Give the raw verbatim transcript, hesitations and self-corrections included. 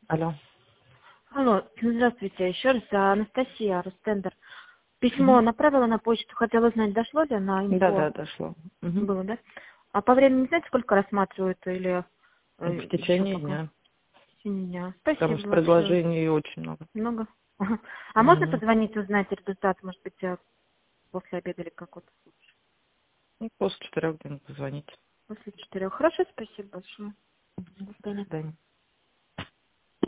Алло. Алло, здравствуйте. Еще раз, а, Анастасия, Ростендер. Письмо Мгм. направила на почту, хотела узнать, дошло ли на Да, да, инфо? дошло. Мгм. Было, да? А по времени не знаете, сколько рассматривают или В э, еще течение пока? дня. В течение дня. Потому Спасибо что большое. предложений очень много. Много? Ага. А можно Мгм. позвонить, узнать результат, может быть, э, после обеда или как вот? И после четырех дней позвонить. После четырех. Хорошо, спасибо большое. До До свидания. свидания.